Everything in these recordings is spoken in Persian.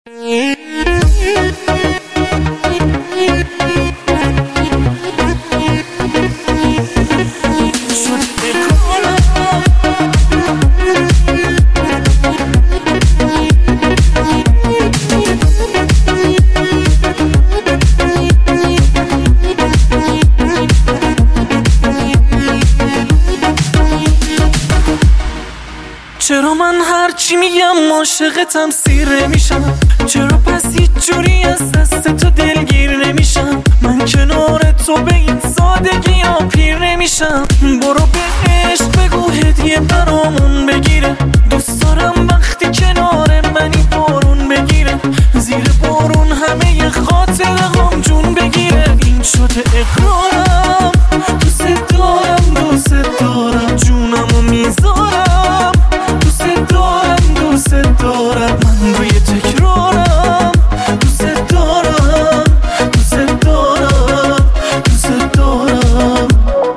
چرا من هرچی میگم عاشقتم سیر نمیشم؟ چرا پس هیچ جوری از دست تو دلگیر نمیشم؟ من کنار تو به این سادگی ها پیر نمیشم. برو به عشق بگو هدیه برامون بگیره. دوست دارم وقتی کنار منی بارون بگیره. زیر بارون همه ی خاطره هم جون بگیره. این شده اقرارم، دوست دارم دوست دارم، جونمو میذارم، دوست دارم، من روی تکرارم، دوست دارم، دوست دارم، دوست دارم.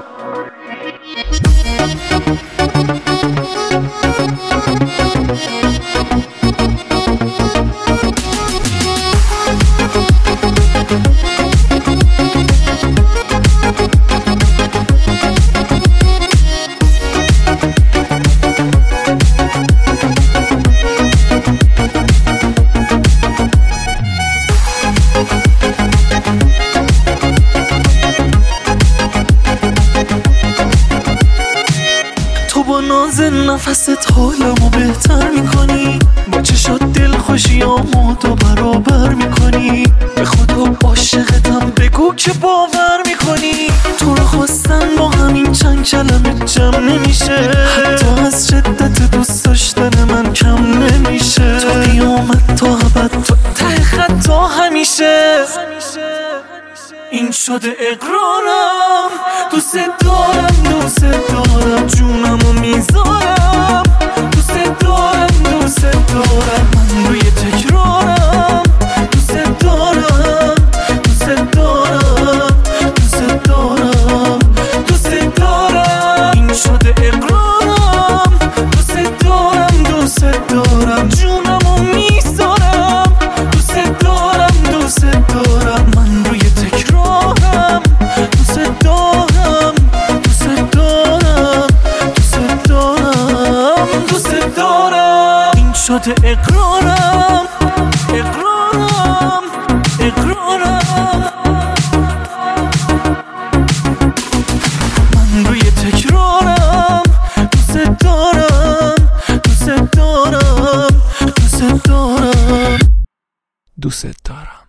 با ناز نفست حالمو بهتر میکنی، با چشات دلخوشیامو دو برابر میکنی. به خدا عاشقتم بگو که باور میکنی. تو رو خواستن با همین چند کلمه جمع نمیشه. حتی از شدت دوست داشتن من کم نمیشه. تو قیامت تا ابد تو ته خط تا همیشه. این شده اقرارم، دوست دارم، دوست دارم، جونمو میذارم، دوست دارم، دوست دارم، من روی تکرارم، دوست دارم، دوست دارم، دوست دارم، دوست دارم. این شده اقرارم، دوست دارم، دوست دارم، جونمو میذارم، دوست دارم، دوست دارم، من روی تکرارم، دوست دارم، دوست دارم، دوست دارم، دوست دارم. این شده اقرارم، اقرارم، اقرارم، من روی تکرارم، دوست دارم، دوست دارم، دوست دارم، دوست دارم.